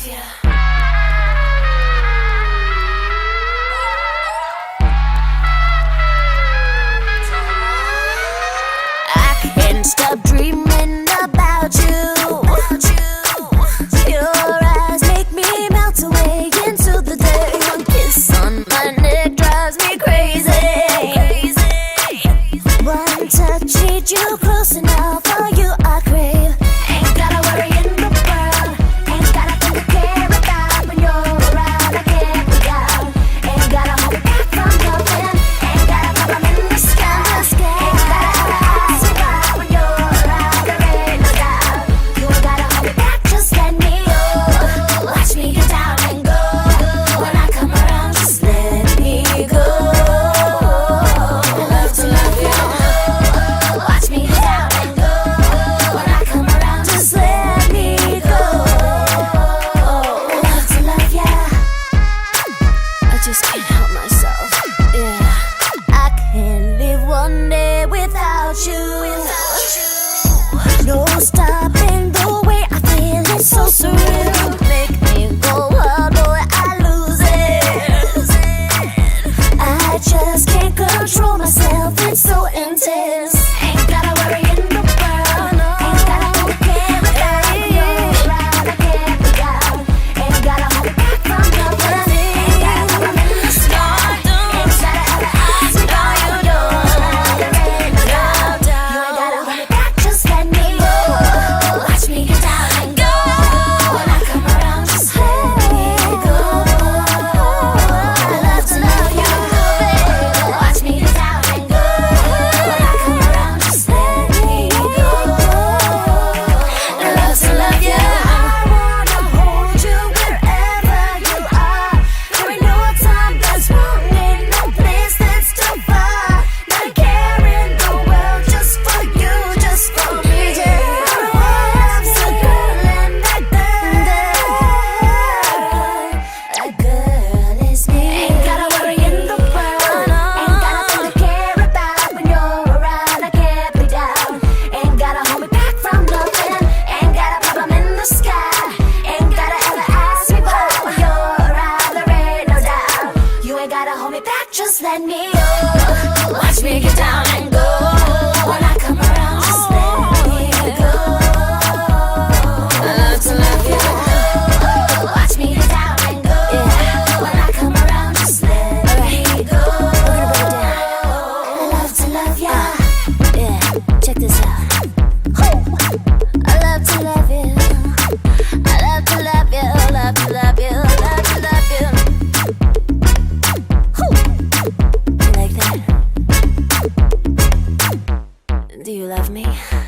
love ya. I can't stop dreaming about you. Your eyes make me melt away into the day. One kiss on my neck drives me crazy. One touch needs you close enough. For you I crave. Ain't gotta worry in the world. Ain't got a thing to care about. When you're around I can't be down. Ain't gotta hold me back from nothing. Ain't got a problem in the sky. Ain't gotta ask me why. When you're around there ain't no doubt. You ain't gotta hold me back, just let me go. Watch me get down and go. When I come around, just let me go. I love to love you. Watch me get down and go. When I come around, just let me go. I love to love ya. I just can't help myself. Yeah, I can't live one day without you. No stopping the way I feel, it's so surreal. Make me go wild, boy, I lose it. I just can't control myself, it's so intense. Ain't gotta worry in the world. Ain't gotta hold me care about. When you're around, I can't be down. Ain't gotta hold me back from nothing. Ain't gotta problem in the sky. Ain't gotta ever ask me why you don't. There ain't no doubt. You ain't gotta hold me back, just let me go. Watch me get down and go. When I come around, just let me go. I love to love you, baby. Watch me get down and go. When I come around, just let me go. I love to love you. I wanna hold you wherever you are. There ain't no time that's wrong, ain't no place that's too far. Not a care in the world, just for you, just for me. I'm so girl and that girl is me. Ain't gotta worry in the world. Ain't got nothing to care about. When you're around, I can't be down. Ain't gotta hold me back from nothing. Ain't got a problem in the sky. Ain't gotta ever ask me why. When you're around, there ain't no doubt. You ain't gotta hold me back, just let me go. Watch me get down and go. When I come around, just let me go. I love to love you. Watch me get down and go. When I come around, just let me go. I love to love ya. Yeah, check this out. I love to love you. I love to love you. Love to love you. Love to love you. You like that? Do you love me?